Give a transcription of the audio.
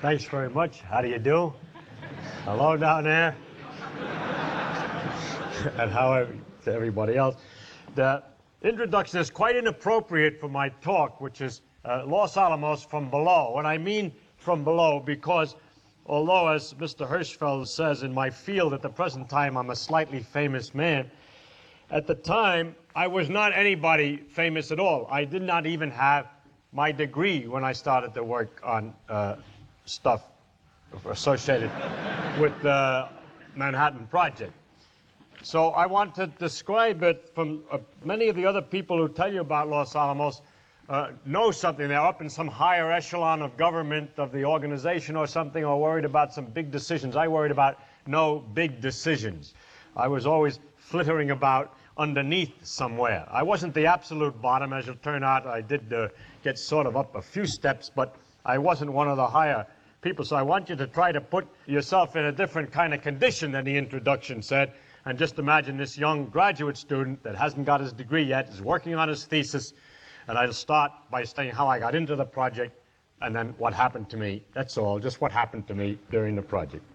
Thanks very much. How do you do? Hello down there. And how to everybody else. The introduction is quite inappropriate for my talk, which is Los Alamos from below. And I mean from below because although, as Mr. Hirschfeld says, in my field at the present time, I'm a slightly famous man, at the time, I was not anybody famous at all. I did not even have my degree when I started to work on stuff associated with the Manhattan Project. So I want to describe it from many of the other people who tell you about Los Alamos know something. They're up in some higher echelon of government, of the organization or something, or worried about some big decisions. I worried about no big decisions. I was always flittering about underneath somewhere. I wasn't the absolute bottom. As it'll turn out, I did get sort of up a few steps, but I wasn't one of the higher people. So I want you to try to put yourself in a different kind of condition than the introduction said. And just imagine this young graduate student that hasn't got his degree yet, is working on his thesis. And I'll start by saying how I got into the project and then what happened to me. That's all, just what happened to me during the project.